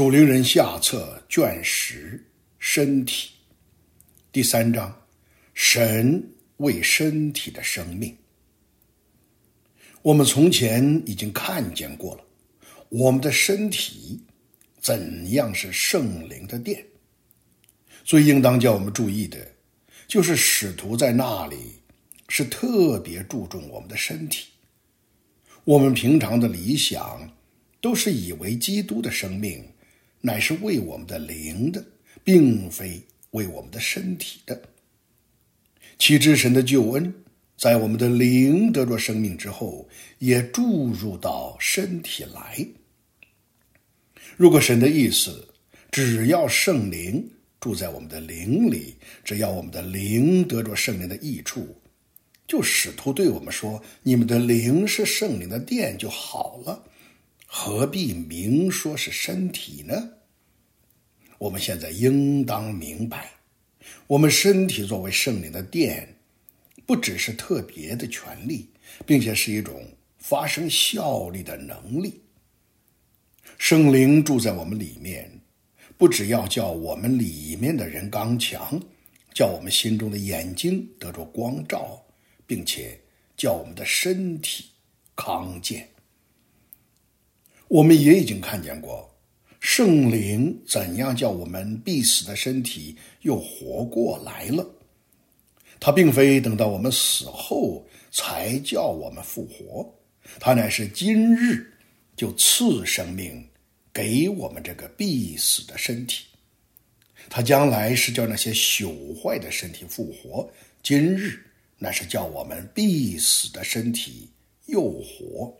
属灵人下册卷10身体第3章，神为身体的生命。我们从前已经看见过了，我们的身体怎样是圣灵的殿。最应当叫我们注意的，就是使徒在那里是特别注重我们的身体。我们平常的理想都是以为基督的生命乃是为我们的灵的，并非为我们的身体的。岂知神的救恩在我们的灵得着生命之后，也注入到身体来。如果神的意思只要圣灵住在我们的灵里，只要我们的灵得着圣灵的益处，就使徒对我们说，你们的灵是圣灵的殿就好了，何必明说是身体呢？我们现在应当明白，我们身体作为圣灵的殿，不只是特别的权利，并且是一种发生效力的能力。圣灵住在我们里面，不只要叫我们里面的人刚强，叫我们心中的眼睛得着光照，并且叫我们的身体康健。我们也已经看见过圣灵怎样叫我们必死的身体又活过来了。他并非等到我们死后才叫我们复活，他乃是今日就赐生命给我们这个必死的身体。他将来是叫那些朽坏的身体复活，今日乃是叫我们必死的身体又活。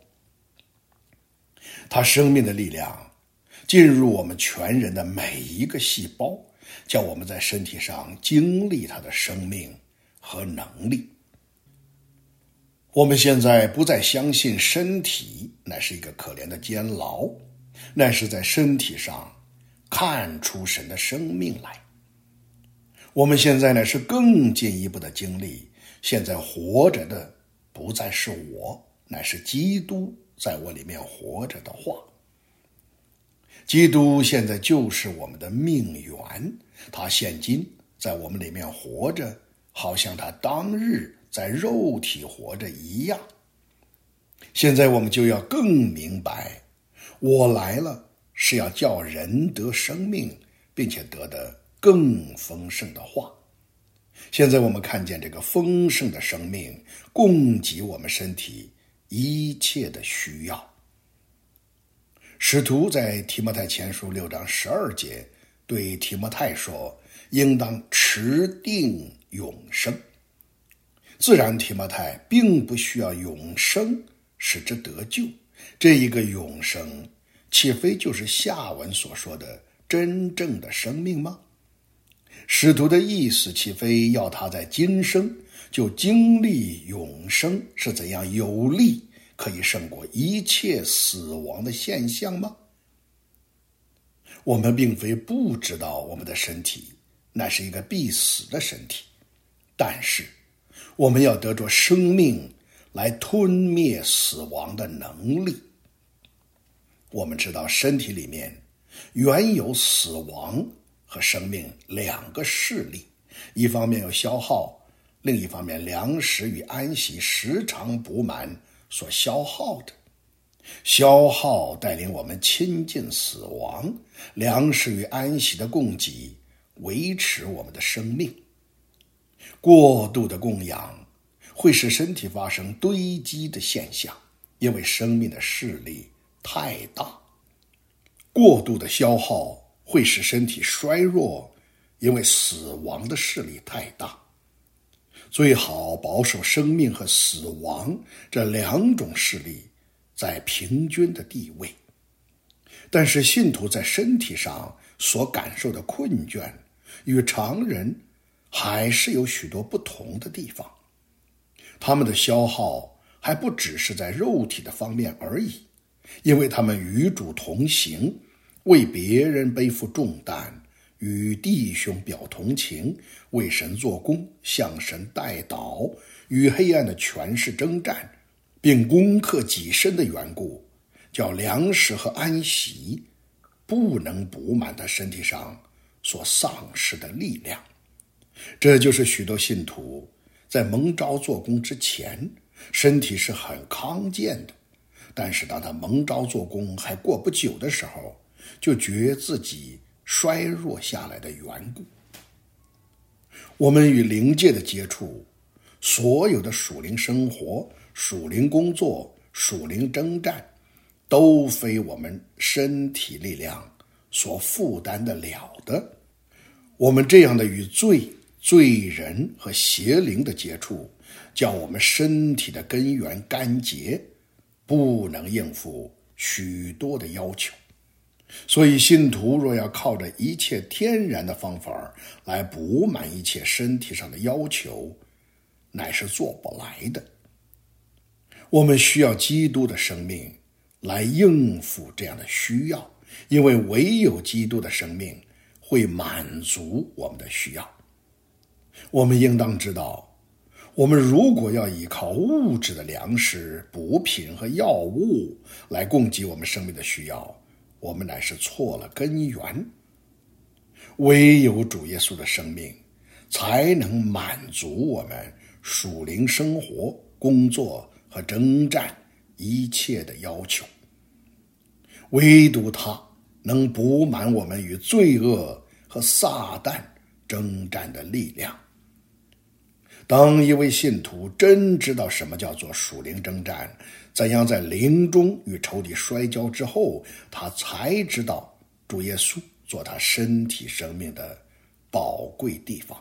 他生命的力量进入我们全人的每一个细胞，叫我们在身体上经历他的生命和能力。我们现在不再相信身体乃是一个可怜的监牢，乃是在身体上看出神的生命来。我们现在乃是更进一步的经历，现在活着的不再是我，乃是基督在我里面活着的话。基督现在就是我们的命源，他现今在我们里面活着，好像他当日在肉体活着一样。现在我们就要更明白，我来了是要叫人得生命，并且得的更丰盛的话。现在我们看见这个丰盛的生命供给我们身体一切的需要。使徒在提摩太前书6章12节对提摩太说，应当持定永生。自然提摩太并不需要永生使之得救，这一个永生岂非就是下文所说的真正的生命吗？使徒的意思岂非要他在今生就经历永生是怎样有力可以胜过一切死亡的现象吗？我们并非不知道我们的身体那是一个必死的身体，但是我们要得着生命来吞灭死亡的能力。我们知道身体里面原有死亡和生命两个势力，一方面有消耗，另一方面粮食与安息时常补满所消耗的。消耗带领我们亲近死亡，粮食与安息的供给维持我们的生命。过度的供养会使身体发生堆积的现象，因为生命的势力太大。过度的消耗会使身体衰弱，因为死亡的势力太大。最好保守生命和死亡这两种势力在平均的地位。但是信徒在身体上所感受的困倦与常人还是有许多不同的地方。他们的消耗还不只是在肉体的方面而已，因为他们与主同行，为别人背负重担，与弟兄表同情，为神做工，向神代祷，与黑暗的权势征战，并攻克己身的缘故，叫粮食和安息不能补满他身体上所丧失的力量。这就是许多信徒在蒙召做工之前，身体是很康健的，但是当他蒙召做工还过不久的时候，就觉自己衰弱下来的缘故。我们与灵界的接触，所有的属灵生活、属灵工作、属灵征战，都非我们身体力量所负担得了的。我们这样的与罪人和邪灵的接触，叫我们身体的根源干结，不能应付许多的要求。所以信徒若要靠着一切天然的方法来补满一切身体上的要求，乃是做不来的。我们需要基督的生命来应付这样的需要，因为唯有基督的生命会满足我们的需要。我们应当知道，我们如果要依靠物质的粮食、补品和药物来供给我们生命的需要，我们乃是错了根源。唯有主耶稣的生命才能满足我们属灵生活、工作和征战一切的要求。唯独他能补满我们与罪恶和撒旦征战的力量。当一位信徒真知道什么叫做属灵征战，怎样在灵中与仇敌摔跤之后，他才知道主耶稣做他身体生命的宝贵地方。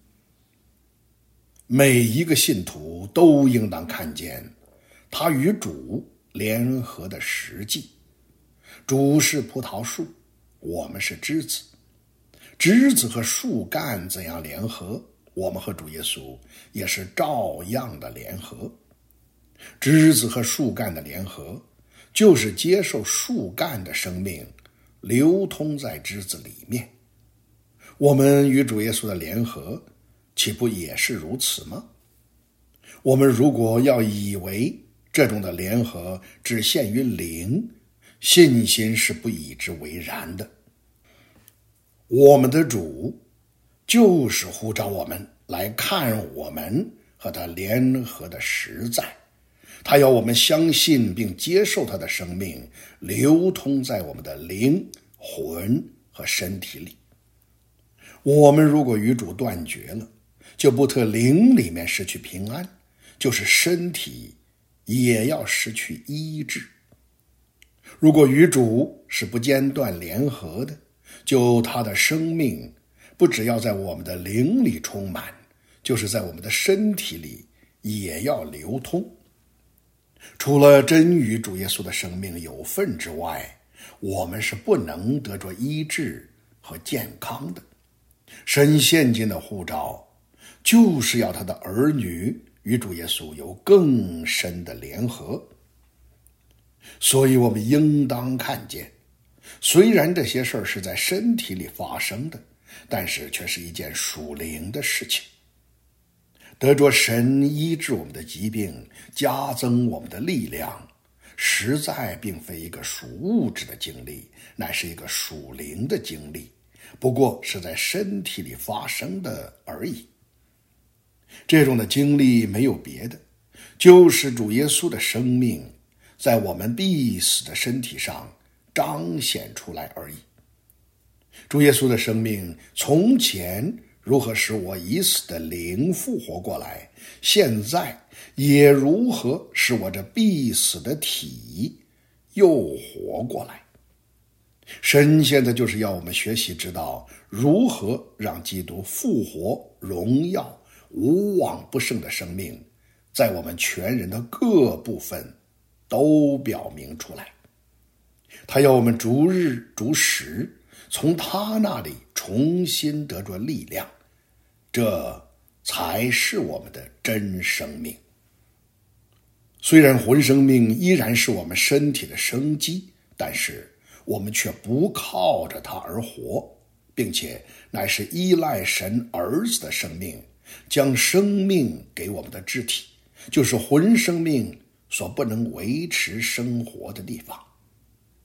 每一个信徒都应当看见他与主联合的实际。主是葡萄树，我们是枝子。枝子和树干怎样联合，我们和主耶稣也是照样的联合。枝子和树干的联合，就是接受树干的生命流通在枝子里面。我们与主耶稣的联合，岂不也是如此吗？我们如果要以为这种的联合只限于灵，信心是不以之为然的。我们的主就是呼召我们来看我们和他联合的实在，他要我们相信并接受他的生命流通在我们的灵、魂和身体里。我们如果与主断绝了，就不特灵里面失去平安，就是身体也要失去医治。如果与主是不间断联合的，就他的生命不只要在我们的灵里充满，就是在我们的身体里也要流通。除了真与主耶稣的生命有份之外，我们是不能得着医治和健康的。神现今的呼召，就是要他的儿女与主耶稣有更深的联合。所以我们应当看见，虽然这些事儿是在身体里发生的，但是却是一件属灵的事情。得着神医治我们的疾病，加增我们的力量，实在并非一个属物质的经历，乃是一个属灵的经历，不过是在身体里发生的而已。这种的经历没有别的，就是主耶稣的生命在我们必死的身体上彰显出来而已。主耶稣的生命从前如何使我已死的灵复活过来，现在也如何使我这必死的体又活过来。神现在就是要我们学习知道如何让基督复活、荣耀、无往不胜的生命在我们全人的各部分都表明出来。他要我们逐日逐时从他那里重新得着力量，这才是我们的真生命。虽然魂生命依然是我们身体的生机，但是我们却不靠着它而活，并且乃是依赖神儿子的生命，将生命给我们的肢体，就是魂生命所不能维持生活的地方。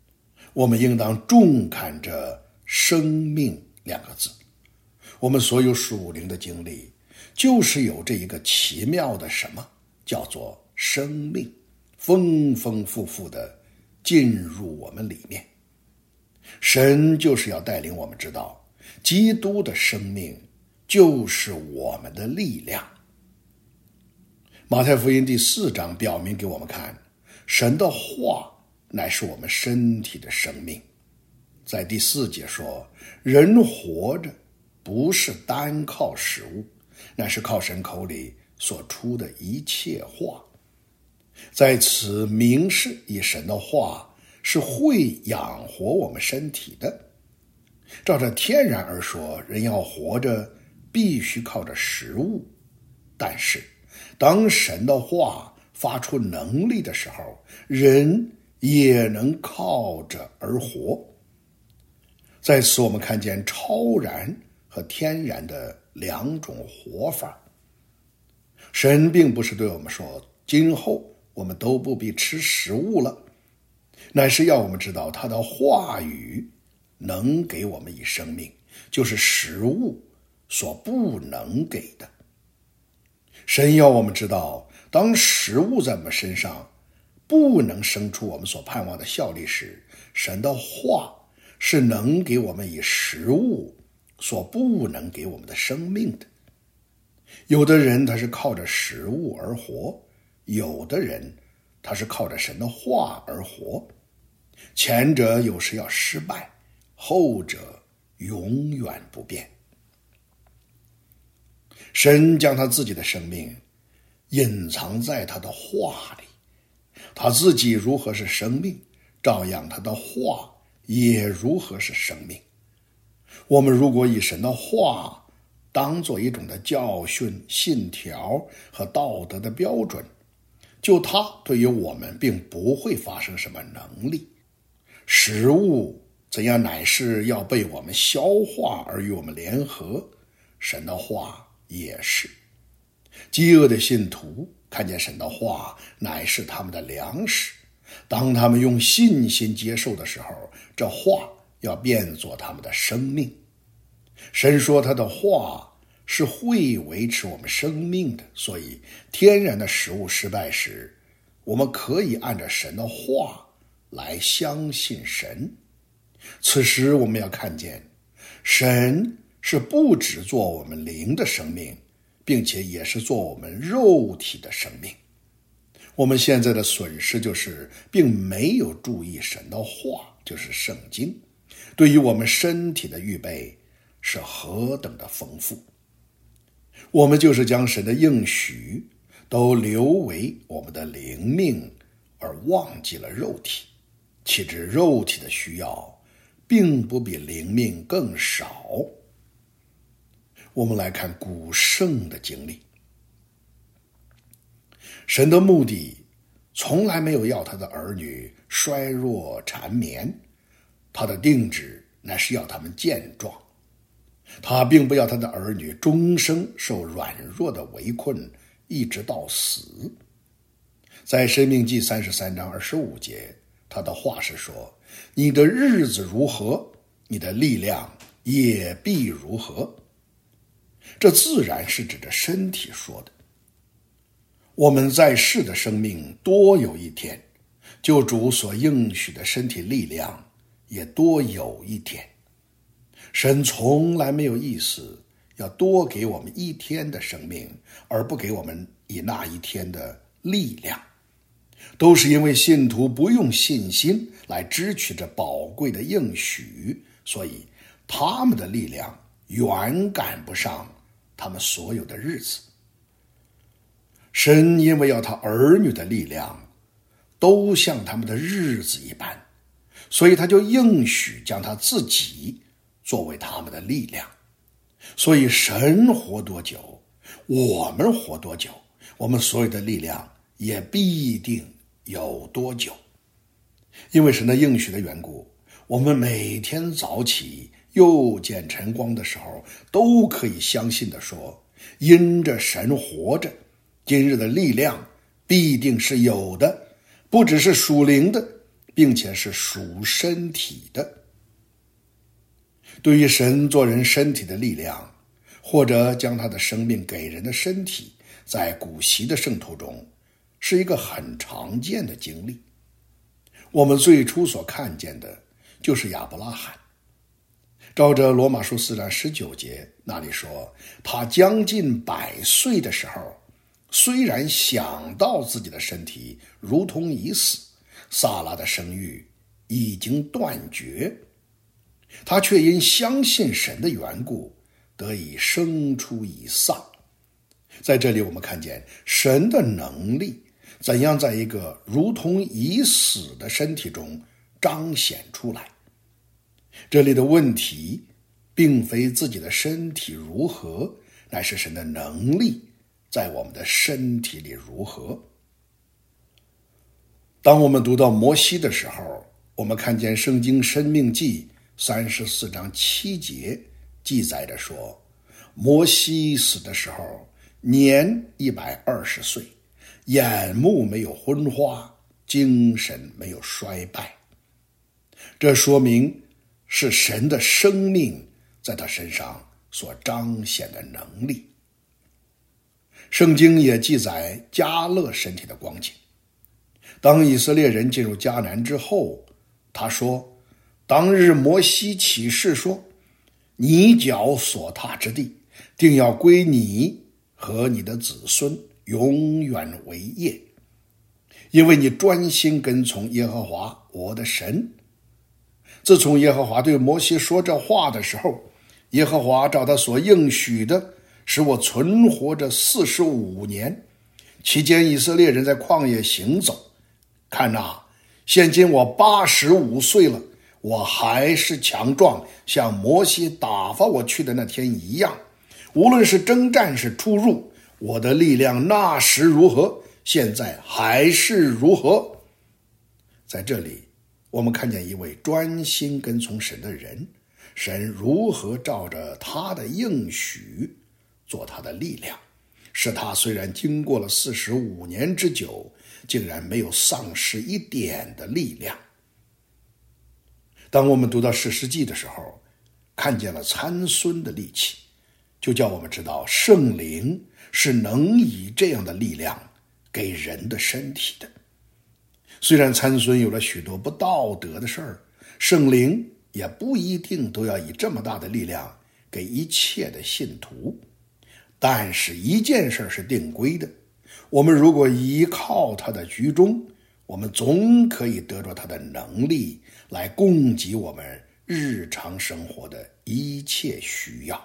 我们应当重看这生命两个字。我们所有属灵的经历，就是有这一个奇妙的什么，叫做生命，丰丰富富的进入我们里面。神就是要带领我们知道，基督的生命就是我们的力量。马太福音第4章表明给我们看，神的话乃是我们身体的生命。在第4节说，人活着不是单靠食物，乃是靠神口里所出的一切话。在此明示以神的话是会养活我们身体的。照着天然而说，人要活着必须靠着食物，但是当神的话发出能力的时候，人也能靠着而活。在此我们看见超然和天然的两种活法。神并不是对我们说今后我们都不必吃食物了，乃是要我们知道他的话语能给我们以生命，就是食物所不能给的。神要我们知道，当食物在我们身上不能生出我们所盼望的效力时，神的话是能给我们以食物所不能给我们的生命的。有的人他是靠着食物而活，有的人他是靠着神的话而活。前者有时要失败，后者永远不变。神将他自己的生命隐藏在他的话里，他自己如何是生命，照样他的话也如何是生命。我们如果以神的话当作一种的教训、信条和道德的标准，就它对于我们并不会发生什么能力。食物怎样乃是要被我们消化而与我们联合，神的话也是。饥饿的信徒看见神的话乃是他们的粮食，当他们用信心接受的时候，这话要变作他们的生命。神说他的话是会维持我们生命的，所以天然的食物失败时，我们可以按照神的话来相信神。此时我们要看见，神是不只做我们灵的生命，并且也是做我们肉体的生命。我们现在的损失就是并没有注意神的话，就是圣经对于我们身体的预备是何等的丰富。我们就是将神的应许都留为我们的灵命，而忘记了肉体，岂知肉体的需要并不比灵命更少。我们来看古圣的经历，神的目的从来没有要他的儿女衰弱缠绵，他的定旨乃是要他们健壮。他并不要他的儿女终生受软弱的围困，一直到死。在申命记33章25节，他的话是说，你的日子如何，你的力量也必如何。这自然是指着身体说的。我们在世的生命多有一天，救主所应许的身体力量也多有一天。神从来没有意思要多给我们一天的生命，而不给我们以那一天的力量，都是因为信徒不用信心来支取这宝贵的应许，所以他们的力量远赶不上他们所有的日子。神因为要他儿女的力量都像他们的日子一般，所以他就应许将他自己作为他们的力量。所以神活多久，我们活多久，我们所有的力量也必定有多久。因为神的应许的缘故，我们每天早起又见晨光的时候，都可以相信地说，因着神活着，今日的力量必定是有的，不只是属灵的， 并且是属身体的。对于神做人身体的力量，或者将他的生命给人的身体，在古希的圣徒中是一个很常见的经历。我们最初所看见的就是亚伯拉罕，照着罗马书4章19节那里说，他将近100岁的时候，虽然想到自己的身体如同已死，撒拉的生育已经断绝，他却因相信神的缘故得以生出以撒。在这里我们看见神的能力怎样在一个如同已死的身体中彰显出来。这里的问题并非自己的身体如何，乃是神的能力在我们的身体里如何。当我们读到摩西的时候，我们看见圣经申命记34章7节记载着说，摩西死的时候年120岁，眼目没有昏花，精神没有衰败。这说明是神的生命在他身上所彰显的能力。圣经也记载迦勒身体的光景。当以色列人进入迦南之后，他说，当日摩西起誓说，你脚所踏之地，定要归你和你的子孙永远为业，因为你专心跟从耶和华我的神。自从耶和华对摩西说这话的时候，耶和华照他所应许的，使我存活着45年，期间以色列人在旷野行走。看哪，现今我85岁了，我还是强壮，像摩西打发我去的那天一样。无论是征战是出入，我的力量那时如何，现在还是如何。在这里我们看见一位专心跟从神的人，神如何照着他的应许做他的力量，使他虽然经过了45年之久，竟然没有丧失一点的力量。当我们读到士师记的时候，看见了参孙的力气，就叫我们知道圣灵是能以这样的力量给人的身体的。虽然参孙有了许多不道德的事儿，圣灵也不一定都要以这么大的力量给一切的信徒。但是一件事是定规的，我们如果依靠他的居中，我们总可以得着他的能力来供给我们日常生活的一切需要。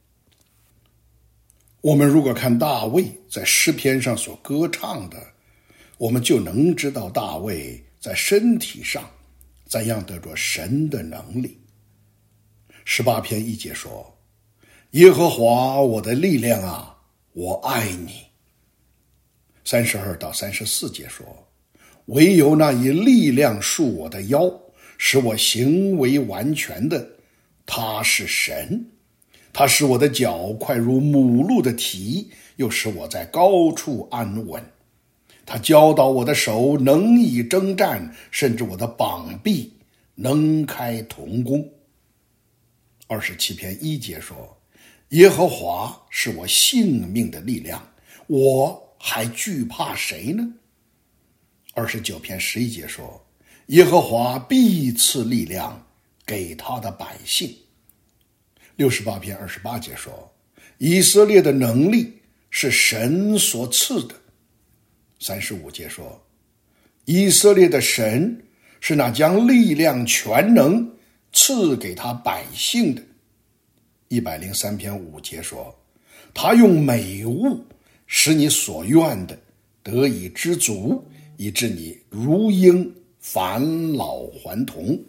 我们如果看大卫在诗篇上所歌唱的，我们就能知道大卫在身体上怎样得着神的能力。18篇1节说，耶和华我的力量啊，我爱你。32到34节说，唯有那以力量束我的腰，使我行为完全的，他是神。他使我的脚快如母鹿的蹄，又使我在高处安稳。他教导我的手能以征战，甚至我的膀臂能开铜弓。27篇1节说，耶和华是我性命的力量，我还惧怕谁呢？29篇11节说，耶和华必赐力量给他的百姓。68篇28节说，以色列的能力是神所赐的。35节说，以色列的神是那将力量全能赐给他百姓的。103篇5节说，他用美物使你所愿的得以知足，以致你如鹰返老还童。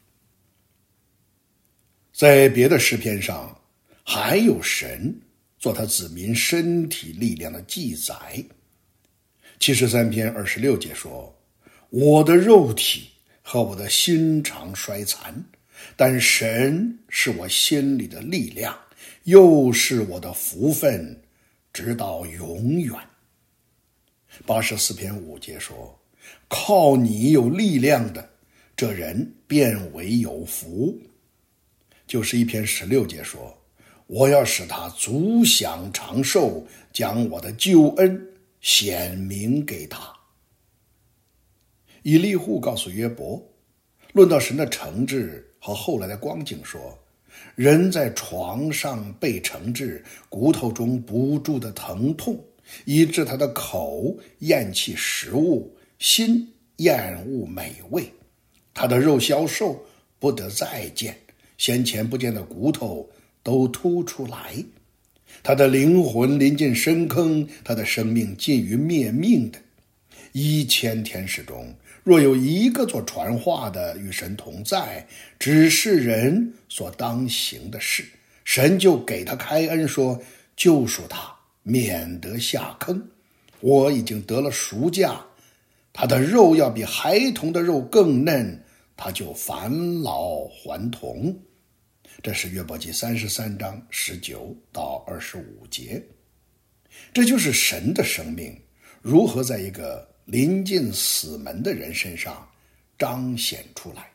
在别的诗篇上还有神做他子民身体力量的记载。73篇26节说，我的肉体和我的心肠衰残，但神是我心里的力量，又是我的福分，直到永远。84篇5节说，靠你有力量的， 这人变为有福。91篇16节说，我要使他足享长寿，将我的救恩显明给他。以利户告诉约伯，论到神的惩治和后来的光景说，人在床上被惩治，骨头中不住的疼痛，以致他的口厌弃食物，心厌恶美味，他的肉消瘦，不得再见，先前不见的骨头都凸出来，他的灵魂临近深坑，他的生命近于灭命的。1000天使中，若有一个做传话的与神同在，指示人所当行的事，神就给他开恩说，救赎他，免得下坑。我已经得了赎价，他的肉要比孩童的肉更嫩，他就返老还童。这是约伯记33章19到25节。这就是神的生命如何在一个临近死门的人身上彰显出来。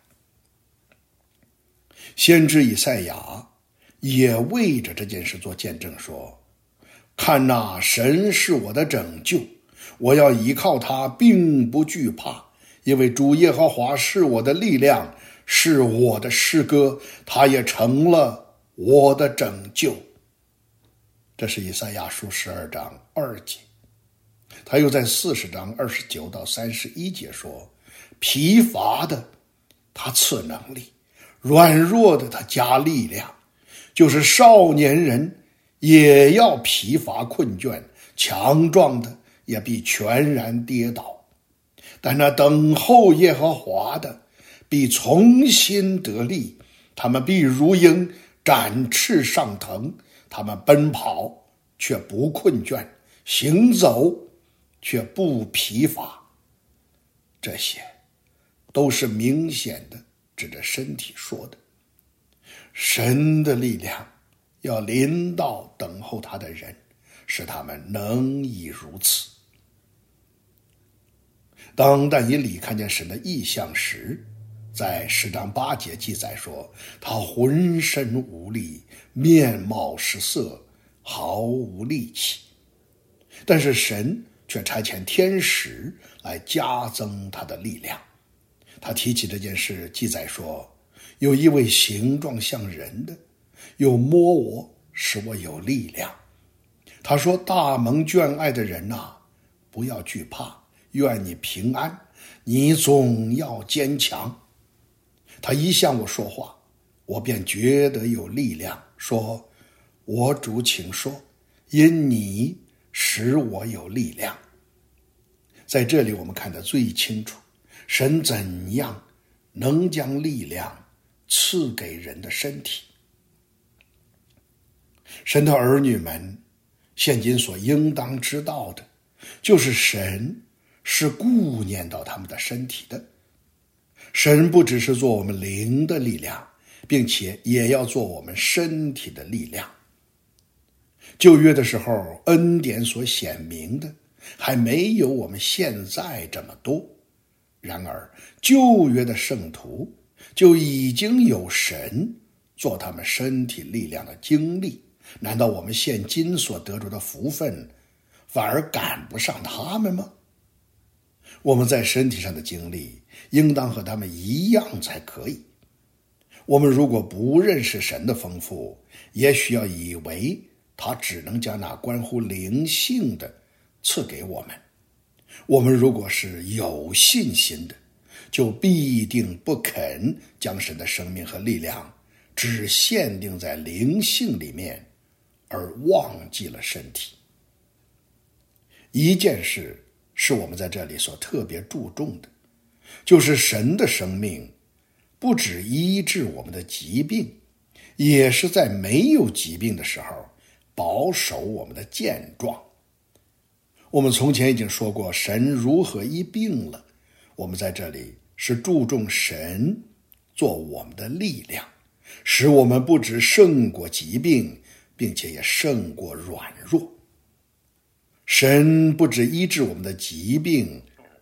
先知以赛亚也为着这件事做见证说，看哪，神是我的拯救，我要依靠他，并不惧怕，因为主耶和华是我的力量，是我的诗歌，他也成了我的拯救。这是以赛亚书12章2节。他又在40章29到31节说，疲乏的他赐能力，软弱的他加力量，就是少年人也要疲乏困倦，强壮的也必全然跌倒。但那等候耶和华的必重新得力，他们必如鹰展翅上腾，他们奔跑却不困倦，行走却不疲乏。这些都是明显的指着身体说的。神的力量要临到等候他的人，使他们能以如此。当但以理看见神的异象时，在10章8节记载说，他浑身无力，面貌失色，毫无力气。但是神却差遣天使来加增他的力量。他提起这件事，记载说，有一位形状像人的，又摸我，使我有力量。他说，大蒙眷爱的人啊，不要惧怕，愿你平安，你总要坚强。他一向我说话，我便觉得有力量，说，我主请说，因你使我有力量。在这里我们看得最清楚，神怎样能将力量赐给人的身体。神的儿女们现今所应当知道的，就是神是顾念到他们的身体的。神不只是做我们灵的力量，并且也要做我们身体的力量。旧约的时候，恩典所显明的还没有我们现在这么多，然而旧约的圣徒就已经有神做他们身体力量的经历，难道我们现今所得着的福分反而赶不上他们吗？我们在身体上的经历应当和他们一样才可以。我们如果不认识神的丰富，也许要以为他只能将那关乎灵性的赐给我们。我们如果是有信心的，就必定不肯将神的生命和力量只限定在灵性里面，而忘记了身体。一件事是我们在这里所特别注重的，就是神的生命不只医治我们的疾病，也是在没有疾病的时候保守我们的健壮。我们从前已经说过神如何医病了，我们在这里是注重神做我们的力量，使我们不只胜过疾病，并且也胜过软弱。神不只医治我们的疾病，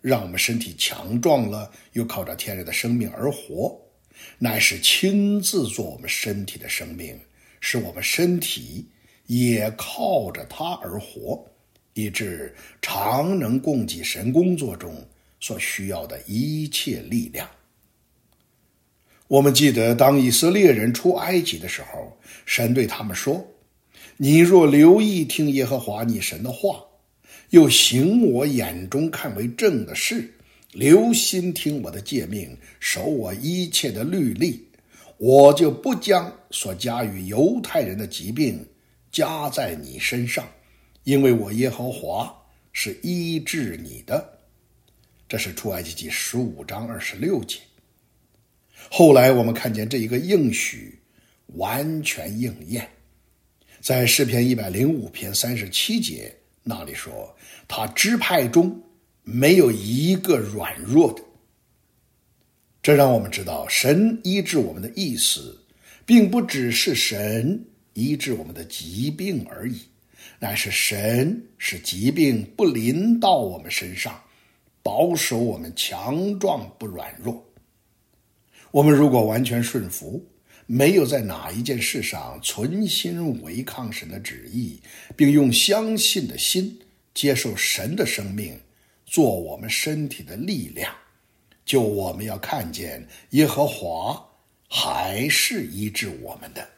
让我们身体强壮了，又靠着天然的生命而活，乃是亲自做我们身体的生命，使我们身体也靠着他而活，以致常能供给神工作中所需要的一切力量。我们记得当以色列人出埃及的时候，神对他们说，你若留意听耶和华你神的话，又行我眼中看为正的事，留心听我的诫命，守我一切的律例，我就不将所加于犹太人的疾病加在你身上，因为我耶和华是医治你的。这是出埃及记15章26节。后来我们看见这一个应许完全应验，在诗篇105篇37节那里说，他支派中没有一个软弱的。这让我们知道，神医治我们的意思并不只是神医治我们的疾病而已，乃是神使疾病不临到我们身上，保守我们强壮不软弱。我们如果完全顺服，没有在哪一件事上存心违抗神的旨意，并用相信的心接受神的生命做我们身体的力量，就我们要看见耶和华还是医治我们的。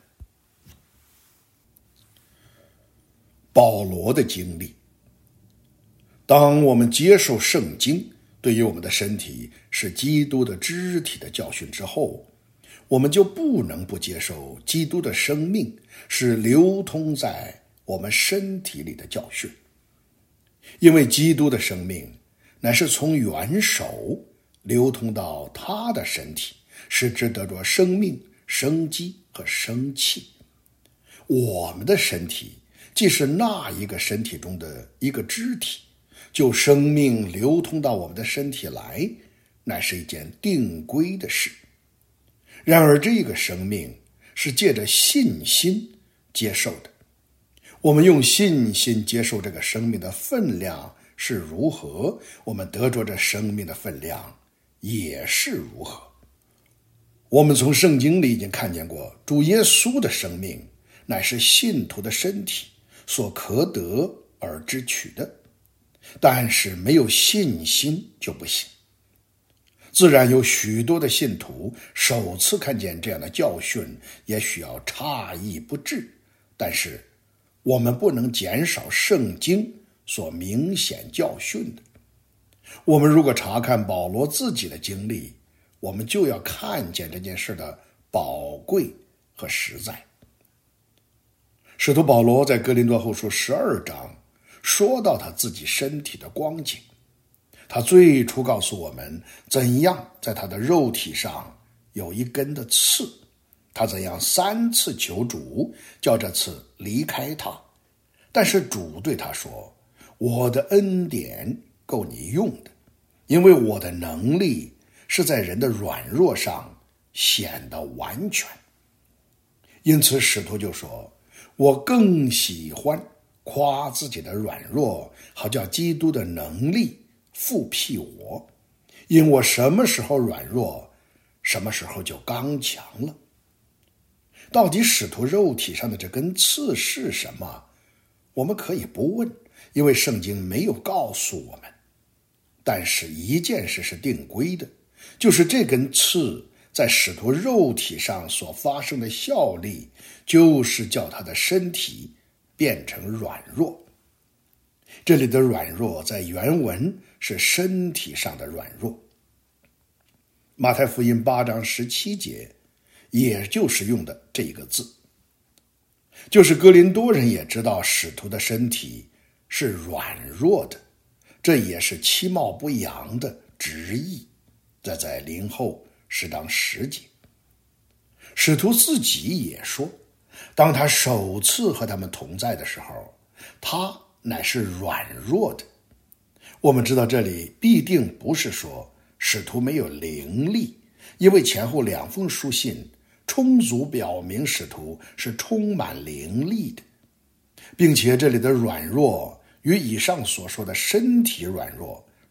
保罗的经历，当我们接受圣经对于我们的身体是基督的肢体的教训之后，我们就不能不接受基督的生命是流通在我们身体里的教训，因为基督的生命乃是从元首流通到他的身体，使之得着生命、生机和生气。我们的身体既是那一个身体中的一个肢体，就生命流通到我们的身体来，乃是一件定规的事。然而这个生命是借着信心接受的，我们用信心接受这个生命的分量是如何，我们得着这生命的分量也是如何。我们从圣经里已经看见过，主耶稣的生命乃是信徒的身体所可得而支取的，但是没有信心就不行。自然有许多的信徒首次看见这样的教训，也许要诧异不至，但是我们不能减少圣经所明显教训的。我们如果查看保罗自己的经历，我们就要看见这件事的宝贵和实在。使徒保罗在哥林多后书12章说到他自己身体的光景，他最初告诉我们怎样在他的肉体上有一根的刺，他怎样3次求主叫这刺离开他，但是主对他说，我的恩典够你用的，因为我的能力是在人的软弱上显得完全。因此使徒就说，我更喜欢夸自己的软弱，好叫基督的能力复辟我，因我什么时候软弱，什么时候就刚强了。到底使徒肉体上的这根刺是什么？我们可以不问，因为圣经没有告诉我们。但是一件事是定规的，就是这根刺在使徒肉体上所发生的效力，就是叫他的身体变成软弱。这里的软弱在原文是身体上的软弱。马太福音8章17节也就是用的这一个字，就是哥林多人也知道使徒的身体是软弱的，这也是其貌不扬的直译，这在林后10章10节。使徒自己也说，当他首次和他们同在的时候，他乃是软弱的。我们知道这里必定不是说使徒没有灵力，因为前后2封书信充足表明使徒是充满灵力的，并且这里的软弱与以上所说的身体软弱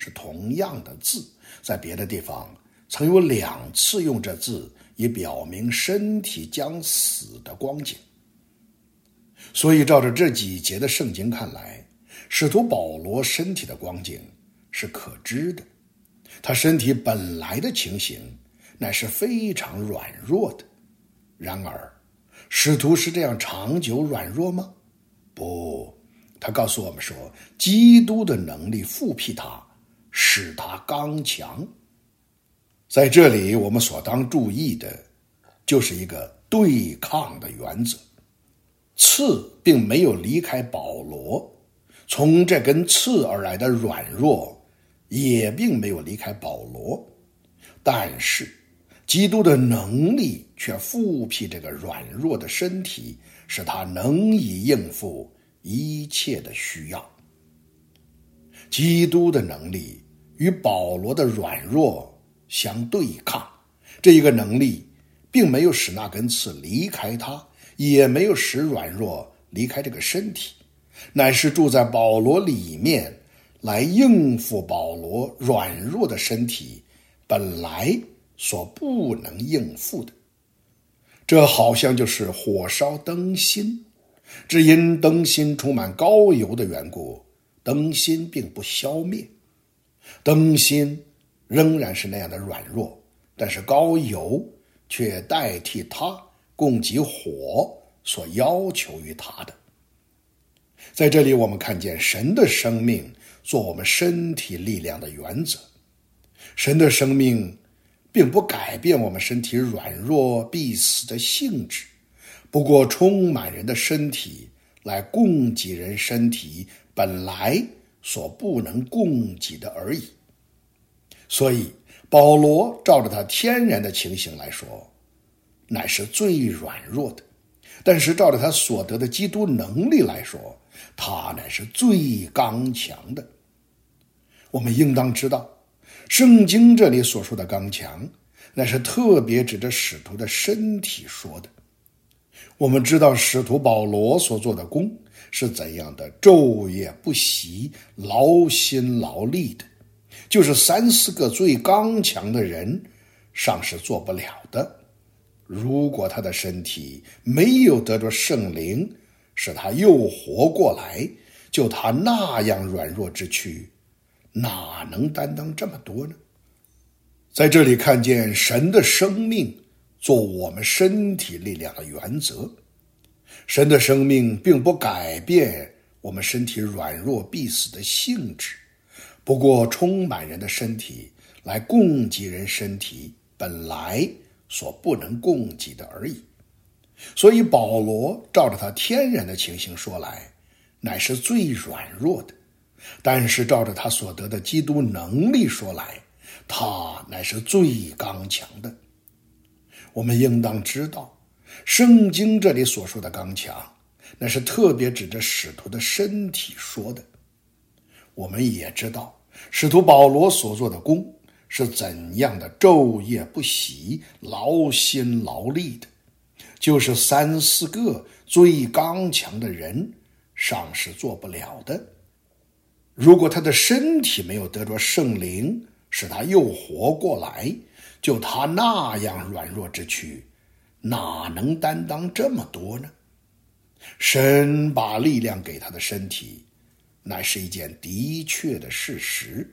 是同样的字，在别的地方曾有2次用这字以表明身体将死的光景。所以照着这几节的圣经看来，使徒保罗身体的光景是可知的，他身体本来的情形乃是非常软弱的。然而使徒是这样长久软弱吗？不，他告诉我们说，基督的能力复辟他，使他刚强。在这里我们所当注意的就是一个对抗的原则。刺并没有离开保罗，从这根刺而来的软弱也并没有离开保罗，但是基督的能力却复辟这个软弱的身体，使他能以应付一切的需要。基督的能力与保罗的软弱相对抗，这一个能力并没有使那根刺离开他，也没有使软弱离开这个身体，乃是住在保罗里面，来应付保罗软弱的身体本来所不能应付的。这好像就是火烧灯芯，只因灯芯充满膏油的缘故，灯芯并不消灭。灯芯仍然是那样的软弱，但是膏油却代替它供给火所要求于他的。在这里我们看见神的生命做我们身体力量的原则。神的生命并不改变我们身体软弱必死的性质，不过充满人的身体来供给人身体本来所不能供给的而已。所以保罗照着他天然的情形来说，乃是最软弱的，但是照着他所得的基督能力来说，他乃是最刚强的。我们应当知道，圣经这里所说的刚强，乃是特别指着使徒的身体说的。我们知道使徒保罗所做的工是怎样的昼夜不息，劳心劳力的，就是3、4个最刚强的人尚是做不了的。如果他的身体没有得着圣灵，使他又活过来，就他那样软弱之躯，哪能担当这么多呢？在这里看见神的生命做我们身体力量的原则。神的生命并不改变我们身体软弱必死的性质，不过充满人的身体来供给人身体本来所不能供给的而已。所以保罗照着他天然的情形说来，乃是最软弱的，但是照着他所得的基督能力说来，他乃是最刚强的。我们应当知道，圣经这里所说的刚强，那是特别指着使徒的身体说的。我们也知道使徒保罗所做的工是怎样的昼夜不息，劳心劳力的，就是3、4个最刚强的人尚是做不了的。如果他的身体没有得着圣灵，使他又活过来，就他那样软弱之躯，哪能担当这么多呢？神把力量给他的身体，乃是一件的确的事实。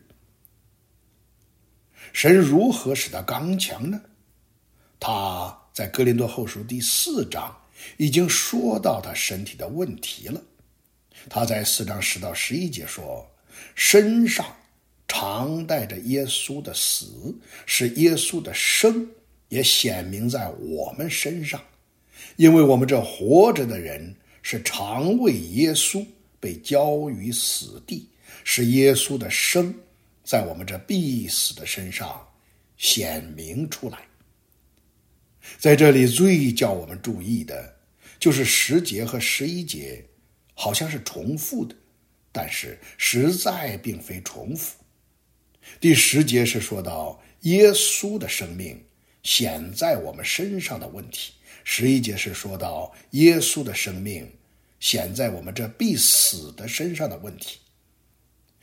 神如何使他刚强呢？他在哥林多后书第4章已经说到他身体的问题了。他在4章10到11节说，身上常带着耶稣的死，使耶稣的生也显明在我们身上。因为我们这活着的人是常为耶稣被交于死地，使耶稣的生在我们这必死的身上显明出来。在这里最叫我们注意的就是10节和11节好像是重复的，但是实在并非重复。第10节是说到耶稣的生命显在我们身上的问题，11节是说到耶稣的生命显在我们这必死的身上的问题。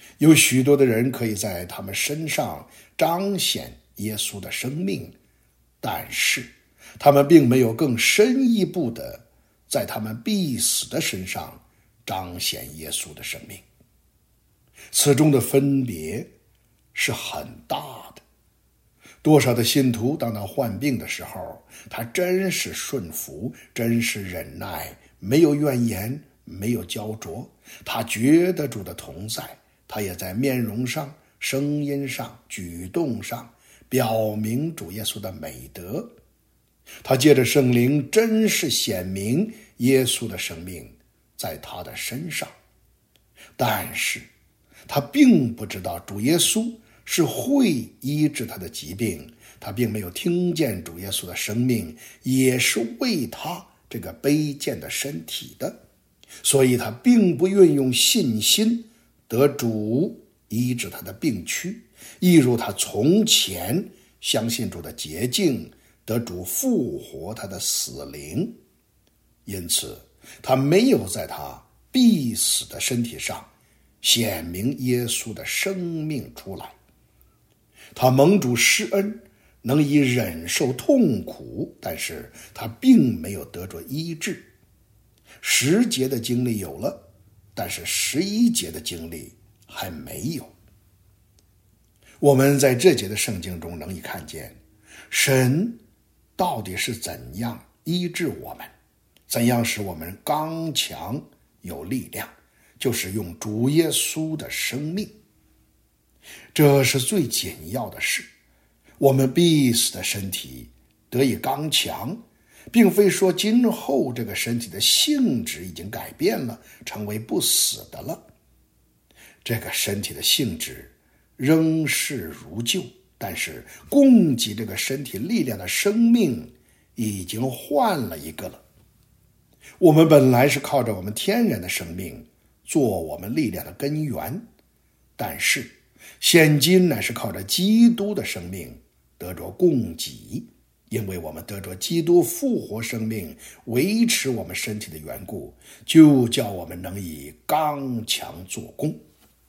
有许多的人可以在他们身上彰显耶稣的生命，但是他们并没有更深一步的在他们必死的身上彰显耶稣的生命。此中的分别是很大的。多少的信徒当他患病的时候，他真是顺服，真是忍耐，没有怨言，没有焦灼，他觉得主的同在，他也在面容上、声音上、举动上表明主耶稣的美德。他借着圣灵真是显明耶稣的生命在他的身上，但是他并不知道主耶稣是会医治他的疾病，他并没有听见主耶稣的生命也是为他这个卑贱的身体的，所以他并不运用信心得主医治他的病躯，一如他从前相信主的捷径得主复活他的死灵。因此他没有在他必死的身体上显明耶稣的生命出来。他蒙主施恩，能以忍受痛苦，但是他并没有得着医治。10节的经历有了，但是11节的经历还没有。我们在这节的圣经中能以看见神到底是怎样医治我们，怎样使我们刚强有力量，就是用主耶稣的生命。这是最紧要的事。我们必死的身体得以刚强，并非说今后这个身体的性质已经改变了，成为不死的了。这个身体的性质仍是如旧，但是供给这个身体力量的生命已经换了一个了。我们本来是靠着我们天然的生命做我们力量的根源，但是现今乃是靠着基督的生命得着供给，因为我们得着基督复活生命维持我们身体的缘故，就叫我们能以刚强做工。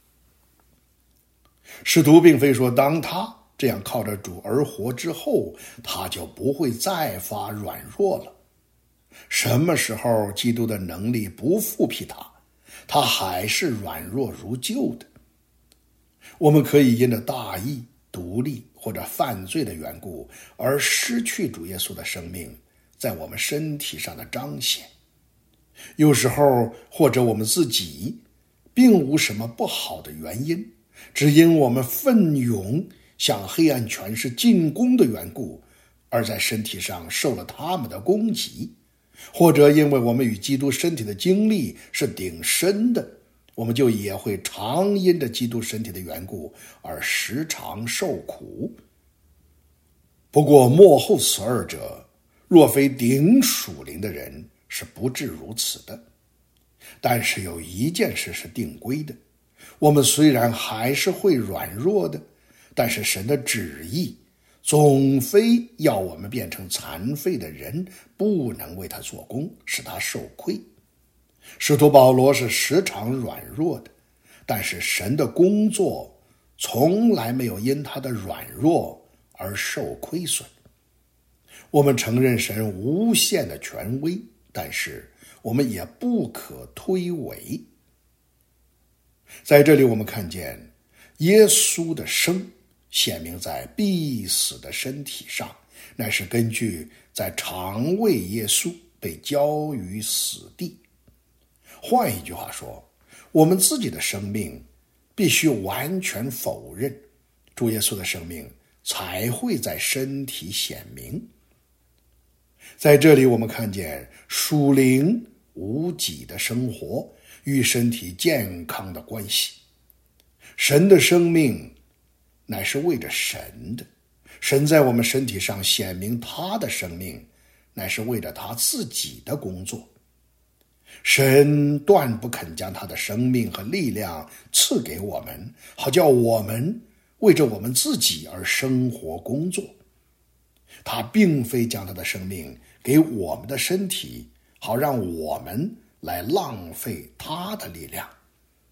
使徒并非说当他这样靠着主而活之后，他就不会再发软弱了。什么时候基督的能力不复辟他，他还是软弱如旧的。我们可以因着大意、独立或者犯罪的缘故而失去主耶稣的生命在我们身体上的彰显。有时候或者我们自己并无什么不好的原因，只因我们奋勇向黑暗权势进攻的缘故，而在身体上受了他们的攻击，或者因为我们与基督身体的经历是顶深的，我们就也会常因着基督身体的缘故而时常受苦。不过末后此二者，若非顶属灵的人，是不至如此的。但是有一件事是定规的，我们虽然还是会软弱的，但是神的旨意总非要我们变成残废的人，不能为他做工，使他受亏。使徒保罗是时常软弱的，但是神的工作从来没有因他的软弱而受亏损。我们承认神无限的权威，但是我们也不可推诿。在这里我们看见耶稣的生显明在必死的身体上，乃是根据在肠胃耶稣被交于死地。换一句话说，我们自己的生命必须完全否认主耶稣的生命，才会在身体显明。在这里我们看见属灵无己的生活与身体健康的关系。神的生命乃是为着神的，神在我们身体上显明他的生命，乃是为着他自己的工作。神断不肯将他的生命和力量赐给我们，好叫我们为着我们自己而生活工作。他并非将他的生命给我们的身体，好让我们来浪费他的力量。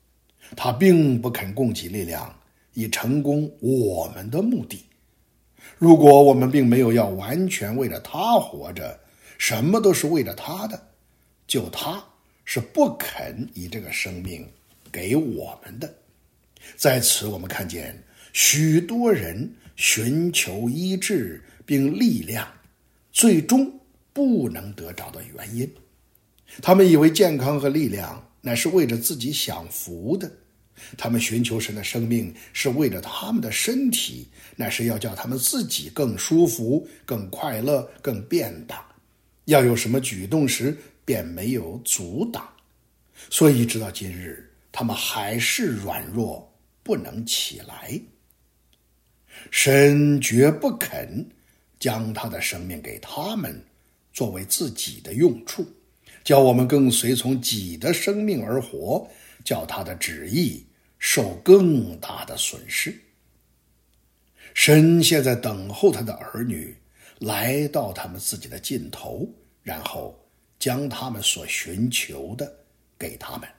他并不肯供给力量以成功我们的目的。如果我们并没有要完全为了他活着，什么都是为了他的，就他是不肯以这个生命给我们的。在此我们看见许多人寻求医治并力量，最终不能得着的原因。他们以为健康和力量乃是为着自己享福的，他们寻求神的生命是为了他们的身体，乃是要叫他们自己更舒服、更快乐、更便当。要有什么举动时，便没有阻挡。所以直到今日，他们还是软弱，不能起来。神绝不肯将他的生命给他们作为自己的用处，叫我们更随从己的生命而活，叫他的旨意受更大的损失。神现在等候他的儿女来到他们自己的尽头，然后将他们所寻求的给他们。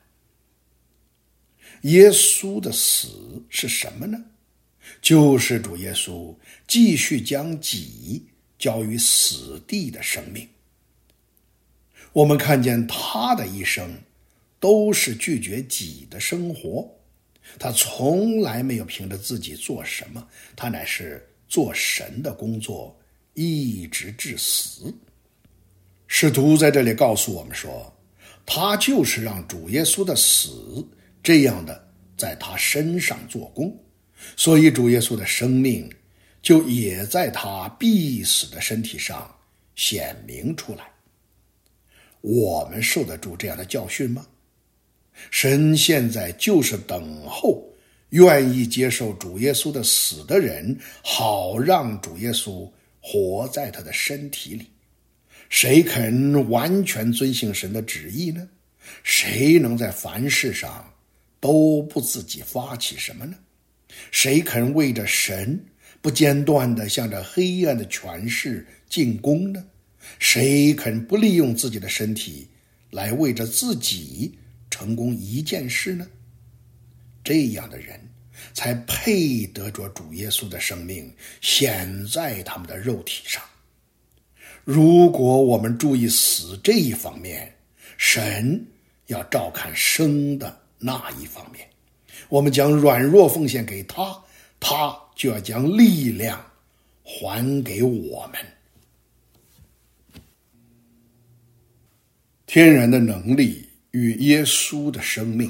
耶稣的死是什么呢？就是主耶稣继续将己交于死地的生命。我们看见他的一生都是拒绝己的生活，他从来没有凭着自己做什么，他乃是做神的工作，一直至死。使徒在这里告诉我们说，他就是让主耶稣的死这样的在他身上做工，所以主耶稣的生命就也在他必死的身体上显明出来。我们受得住这样的教训吗？神现在就是等候愿意接受主耶稣的死的人，好让主耶稣活在他的身体里。谁肯完全遵行神的旨意呢？谁能在凡事上都不自己发起什么呢？谁肯为着神不间断地向着黑暗的权势进攻呢？谁肯不利用自己的身体来为着自己成功一件事呢？这样的人才配得着主耶稣的生命显在他们的肉体上。如果我们注意死这一方面，神要照看生的那一方面。我们将软弱奉献给他，他就要将力量还给我们。天然的能力与耶稣的生命，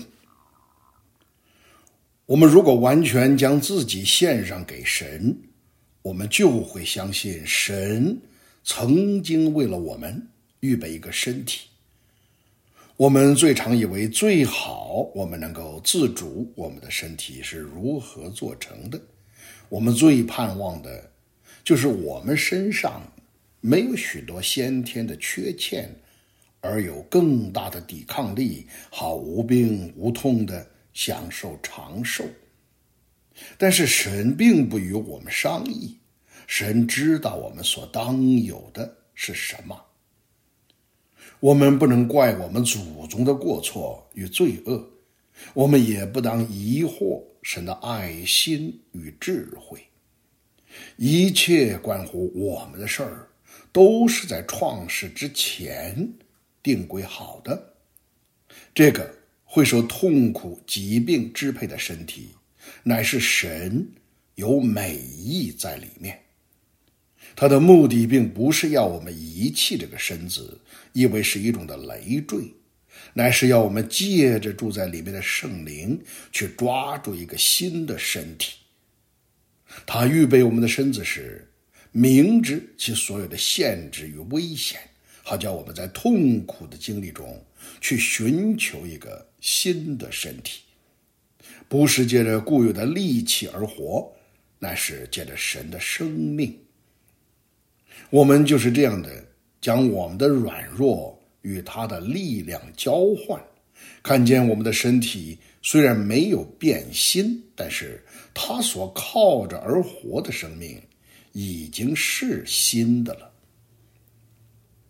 我们如果完全将自己献上给神，我们就会相信神曾经为了我们预备一个身体。我们最常以为最好我们能够自主我们的身体是如何做成的，我们最盼望的就是我们身上没有许多先天的缺陷，而有更大的抵抗力，好无病无痛的享受长寿。但是神并不与我们商议，神知道我们所当有的是什么。我们不能怪我们祖宗的过错与罪恶，我们也不当疑惑神的爱心与智慧。一切关乎我们的事儿，都是在创世之前定规好的。这个会受痛苦疾病支配的身体，乃是神有美意在里面。他的目的并不是要我们遗弃这个身子，以为是一种的累赘，乃是要我们借着住在里面的圣灵，去抓住一个新的身体。他预备我们的身子时，明知其所有的限制与危险，好叫我们在痛苦的经历中去寻求一个新的身体，不是借着固有的力气而活，乃是借着神的生命。我们就是这样的将我们的软弱与他的力量交换，看见我们的身体虽然没有变新，但是他所靠着而活的生命已经是新的了。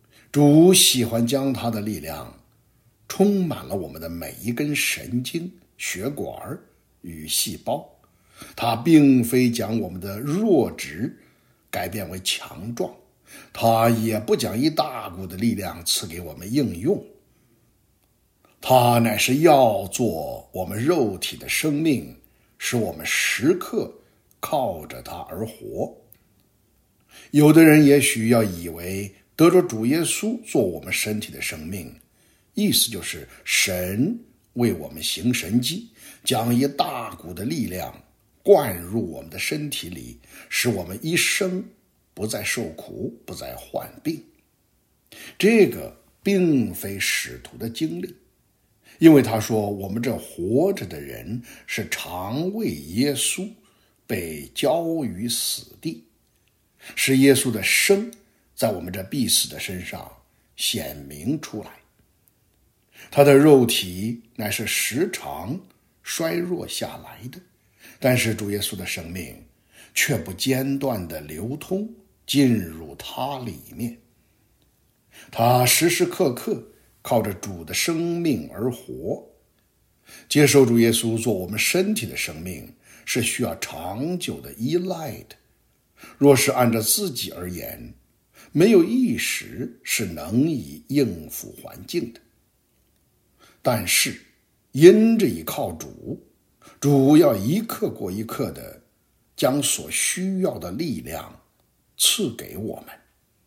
主喜欢将他的力量充满了我们的每一根神经血管与细胞，它并非将我们的弱质改变为强壮，它也不将一大股的力量赐给我们应用，它乃是要做我们肉体的生命，使我们时刻靠着它而活。有的人也许要以为得着主耶稣做我们身体的生命，意思就是神为我们行神迹，将一大股的力量灌入我们的身体里，使我们一生不再受苦，不再患病。这个并非使徒的经历，因为他说我们这活着的人是常为耶稣被交于死地，使耶稣的生在我们这必死的身上显明出来。他的肉体乃是时常衰弱下来的，但是主耶稣的生命却不间断地流通进入他里面。他时时刻刻靠着主的生命而活。接受主耶稣做我们身体的生命是需要长久的依赖的，若是按照自己而言，没有一时是能以应付环境的。但是因着依靠主，主要一刻过一刻的将所需要的力量赐给我们。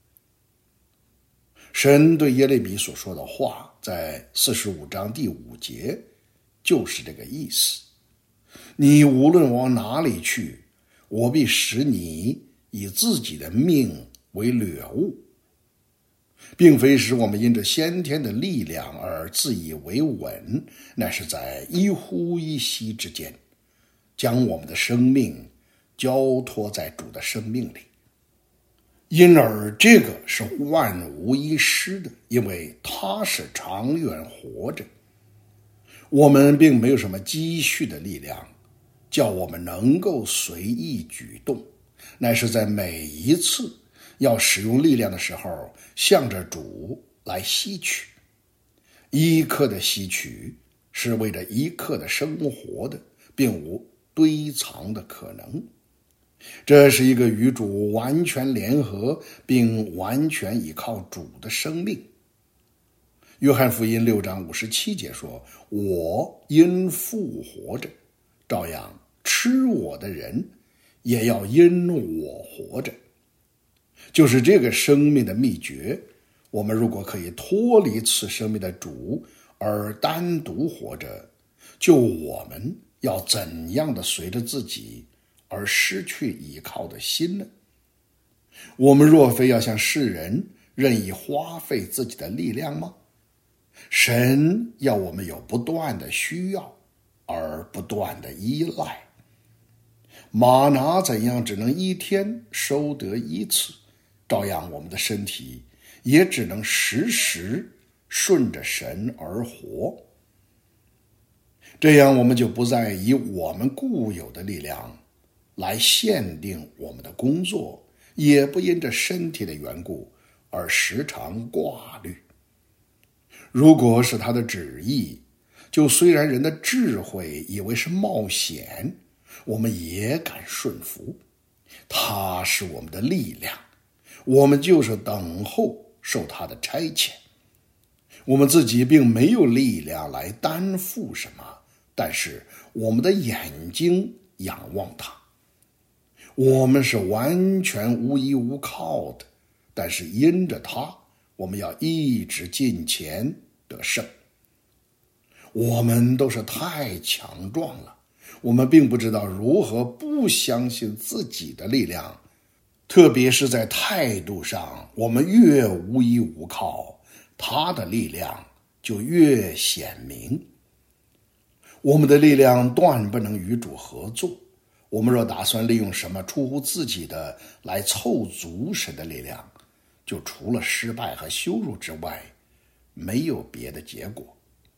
神对耶利米所说的话，在45章第5节就是这个意思。你无论往哪里去，我必使你以自己的命为掠物，并非使我们因着先天的力量而自以为稳，乃是在一呼一吸之间，将我们的生命交托在主的生命里。因而这个是万无一失的，因为他是长远活着。我们并没有什么积蓄的力量叫我们能够随意举动，乃是在每一次要使用力量的时候，向着主来吸取。一刻的吸取是为着一刻的生活的，并无堆藏的可能。这是一个与主完全联合并完全依靠主的生命。约翰福音6章57节说，我因父活着，照样吃我的人也要因我活着。就是这个生命的秘诀，我们如果可以脱离此生命的主而单独活着，就我们要怎样的随着自己而失去依靠的心呢？我们若非要向世人任意花费自己的力量吗？神要我们有不断的需要而不断的依赖。玛拿怎样只能一天收得一次，照样我们的身体也只能时时顺着神而活。这样我们就不再以我们固有的力量来限定我们的工作，也不因着身体的缘故而时常挂虑。如果是他的旨意，就虽然人的智慧以为是冒险，我们也敢顺服。他是我们的力量，我们就是等候受他的差遣。我们自己并没有力量来担负什么，但是我们的眼睛仰望他。我们是完全无依无靠的，但是因着他，我们要一直进前得胜。我们都是太强壮了，我们并不知道如何不相信自己的力量，特别是在态度上，我们越无依无靠，他的力量就越显明。我们的力量断不能与主合作。我们若打算利用什么出乎自己的来凑足神的力量，就除了失败和羞辱之外，没有别的结果。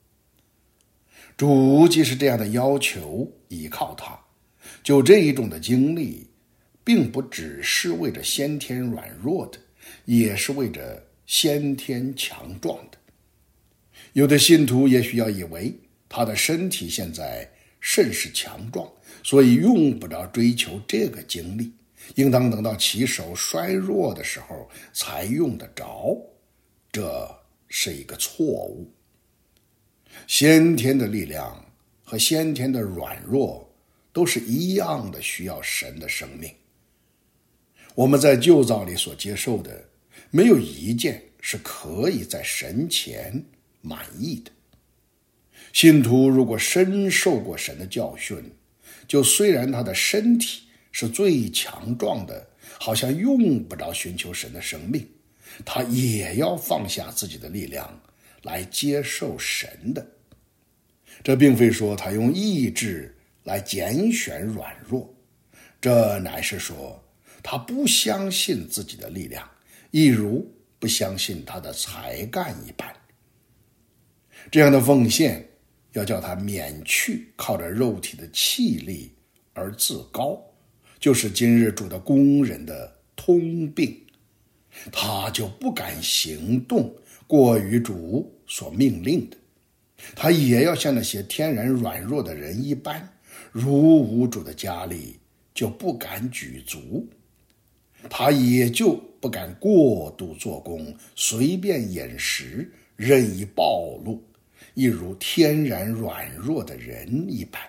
主既是这样的要求，依靠他，就这一种的经历，并不只是为着先天软弱的，也是为着先天强壮的。有的信徒也许要以为他的身体现在甚是强壮，所以用不着追求这个精力，应当等到其手衰弱的时候才用得着。这是一个错误。先天的力量和先天的软弱都是一样的需要神的生命。我们在旧造里所接受的，没有一件是可以在神前满意的。信徒如果深受过神的教训，就虽然他的身体是最强壮的，好像用不着寻求神的生命，他也要放下自己的力量来接受神的。这并非说他用意志来拣选软弱，这乃是说他不相信自己的力量，一如不相信他的才干一般。这样的奉献要叫他免去靠着肉体的气力而自高，就是今日主的工人的通病。他就不敢行动过于主所命令的，他也要像那些天然软弱的人一般，如无主的加力就不敢举足，他也就不敢过度做工，随便饮食，任意暴露，一如天然软弱的人一般。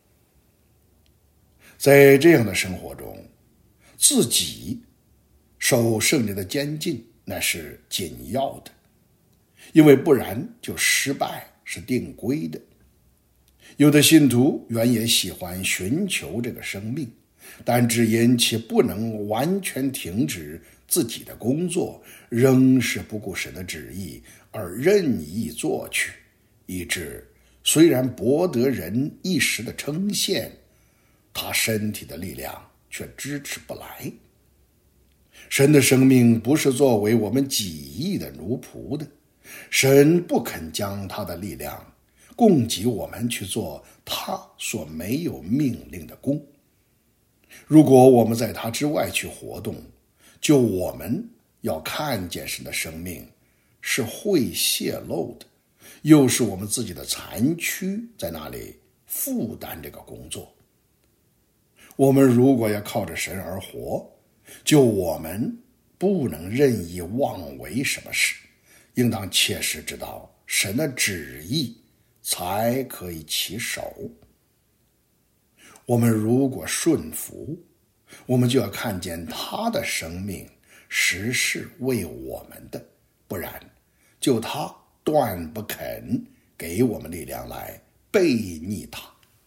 在这样的生活中，自己受圣灵的监禁那是紧要的，因为不然就失败是定规的。有的信徒原也喜欢寻求这个生命，但只因其不能完全停止自己的工作，仍是不顾神的旨意而任意做去，以致虽然博得人一时的称羡，他身体的力量却支持不来。神的生命不是作为我们己意的奴仆的，神不肯将他的力量供给我们去做他所没有命令的工。如果我们在他之外去活动，就我们要看见神的生命是会泄露的，又是我们自己的残躯在那里负担这个工作。我们如果要靠着神而活，就我们不能任意妄为什么事，应当切实知道神的旨意，才可以起手。我们如果顺服，我们就要看见他的生命实是为我们的，不然就他断不肯给我们力量来背逆他。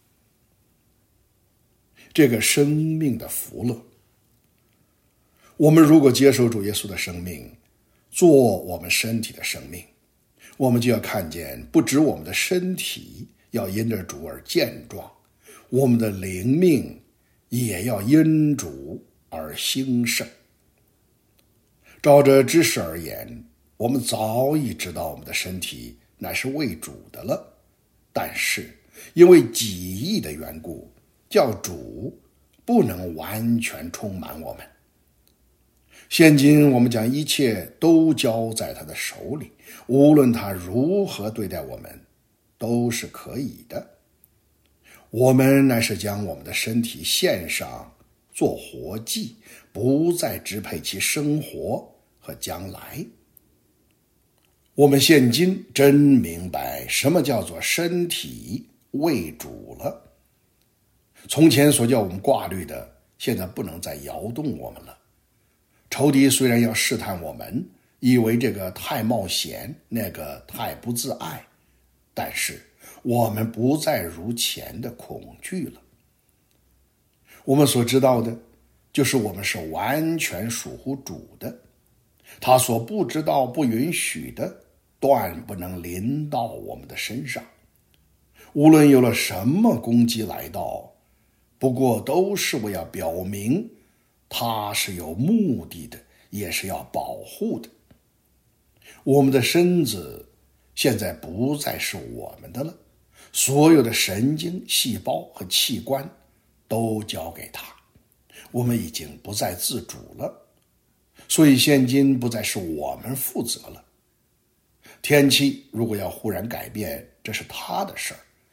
这个生命的福乐，我们如果接受主耶稣的生命做我们身体的生命，我们就要看见不止我们的身体要因着主而健壮，我们的灵命也要因主而兴盛。照着知识而言，我们早已知道我们的身体乃是为主的了，但是因为己意的缘故，叫主不能完全充满我们。现今我们将一切都交在他的手里，无论他如何对待我们，都是可以的。我们乃是将我们的身体献上做活祭，不再支配其生活和将来。我们现今真明白什么叫做身体为主了。从前所叫我们挂虑的，现在不能再摇动我们了。仇敌虽然要试探我们，以为这个太冒险，那个太不自爱，但是我们不再如前的恐惧了。我们所知道的，就是我们是完全属乎主的，他所不知道不允许的，断不能临到我们的身上。无论有了什么攻击来到，不过都是为要表明他是有目的的，也是要保护的。我们的身子现在不再是我们的了，所有的神经、细胞和器官都交给他，我们已经不再自主了，所以现今不再是我们负责了。天气如果要忽然改变，这是他的事儿，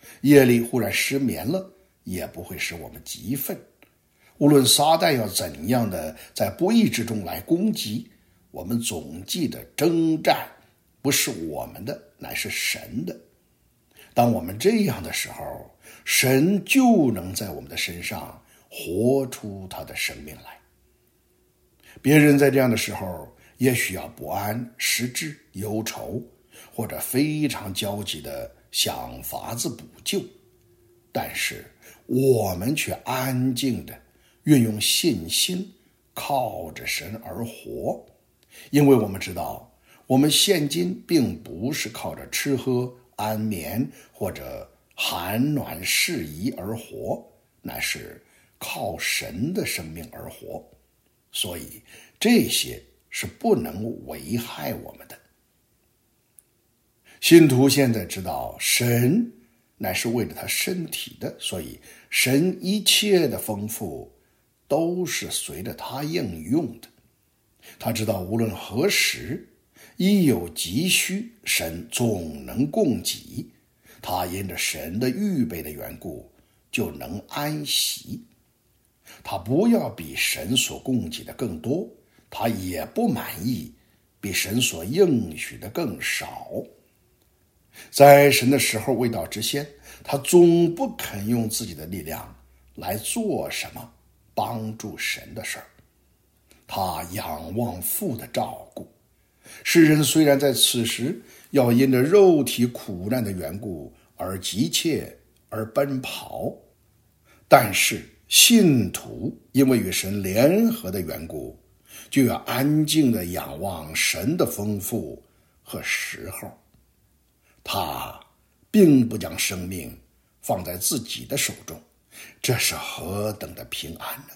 夜里忽然失眠了，也不会使我们急愤。无论撒旦要怎样的在不义之中来攻击，我们总记得征战不是我们的，乃是神的。当我们这样的时候，神就能在我们的身上活出他的生命来。别人在这样的时候也许要不安、失志、忧愁，或者非常焦急地想法子补救，但是我们却安静地运用信心，靠着神而活。因为我们知道，我们现今并不是靠着吃喝安眠或者寒暖适宜而活，乃是靠神的生命而活，所以这些是不能危害我们的。信徒现在知道神乃是为了他身体的，所以神一切的丰富都是随着他应用的。他知道无论何时一有急需，神总能供给，他因着神的预备的缘故就能安息。他不要比神所供给的更多，他也不满意比神所应许的更少。在神的时候未到之先，他总不肯用自己的力量来做什么帮助神的事儿。他仰望父的照顾。世人虽然在此时要因着肉体苦难的缘故而急切而奔跑，但是信徒因为与神联合的缘故，就要安静地仰望神的丰富和时候。他并不将生命放在自己的手中，这是何等的平安呢？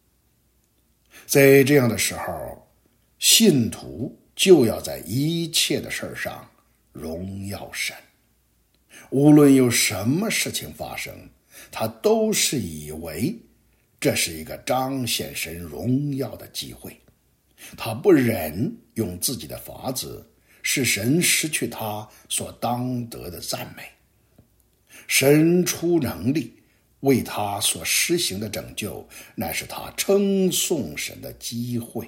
在这样的时候，信徒就要在一切的事上荣耀神。无论有什么事情发生，他都是以为这是一个彰显神荣耀的机会。他不忍用自己的法子使神失去他所当得的赞美。神出能力为他所施行的拯救，乃是他称颂神的机会。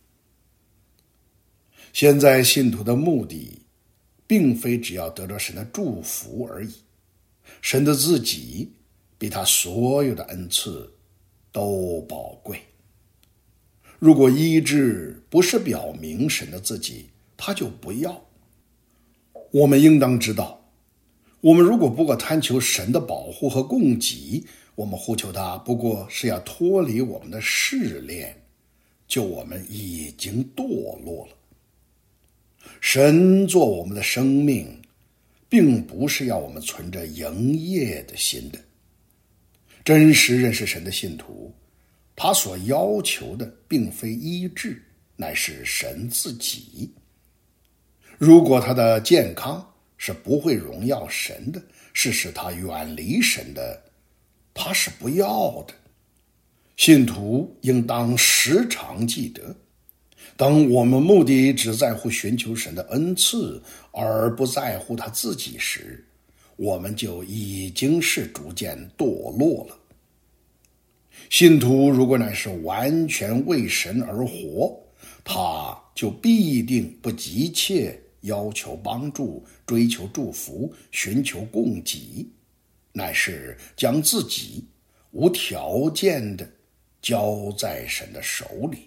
现在信徒的目的并非只要得到神的祝福而已，神的自己比他所有的恩赐都宝贵。如果医治不是表明神的自己，他就不要。我们应当知道，我们如果不过贪求神的保护和供给，我们呼求他不过是要脱离我们的试炼，就我们已经堕落了。神做我们的生命，并不是要我们存着营业的心的。真实认识神的信徒，他所要求的并非医治，乃是神自己。如果他的健康是不会荣耀神的，是使他远离神的，他是不要的。信徒应当时常记得，当我们目的只在乎寻求神的恩赐，而不在乎他自己时，我们就已经是逐渐堕落了。信徒如果乃是完全为神而活，他就必定不急切要求帮助、追求祝福、寻求供给，乃是将自己无条件的交在神的手里。